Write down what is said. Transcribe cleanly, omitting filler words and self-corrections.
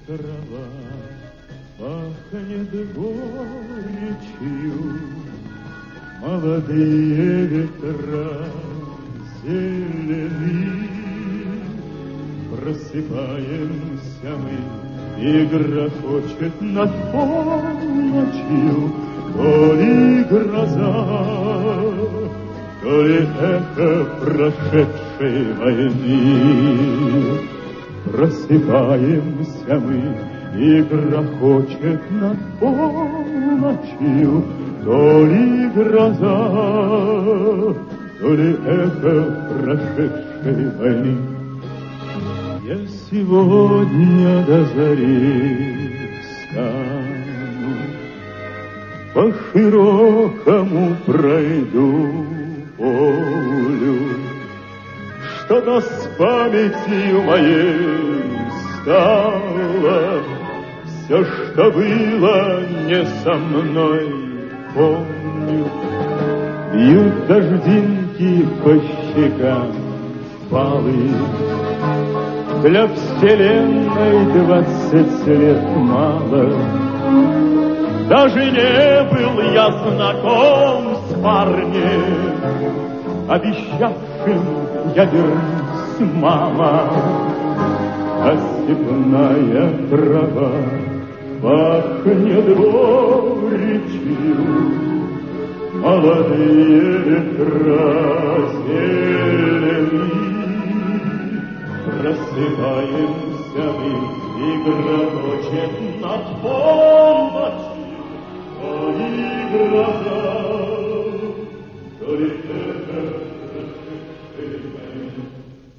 трава пахнет горечью, молодые ветра зелени. Просыпаемся мы, и грохочет над полночью то ли гроза, то ли эхо прошедшей войны. Просыпаемся мы, и грохочет над полночью то ли гроза, то ли эхо прошедшей войны. Я сегодня до зари встану, по широкому пройду полю. Что-то с памятью моей стало, все, что было не со мной, помню. Бьют дождинки по щекам палы. Для вселенной 20 лет мало. Даже не был я знаком с парнем, обещавшим я вернусь, мама. А степная трава пахнет горечью, молодые ветра зелени. Просыпаемся мы, и грохочет над полночью то ли гроза, то ли эхо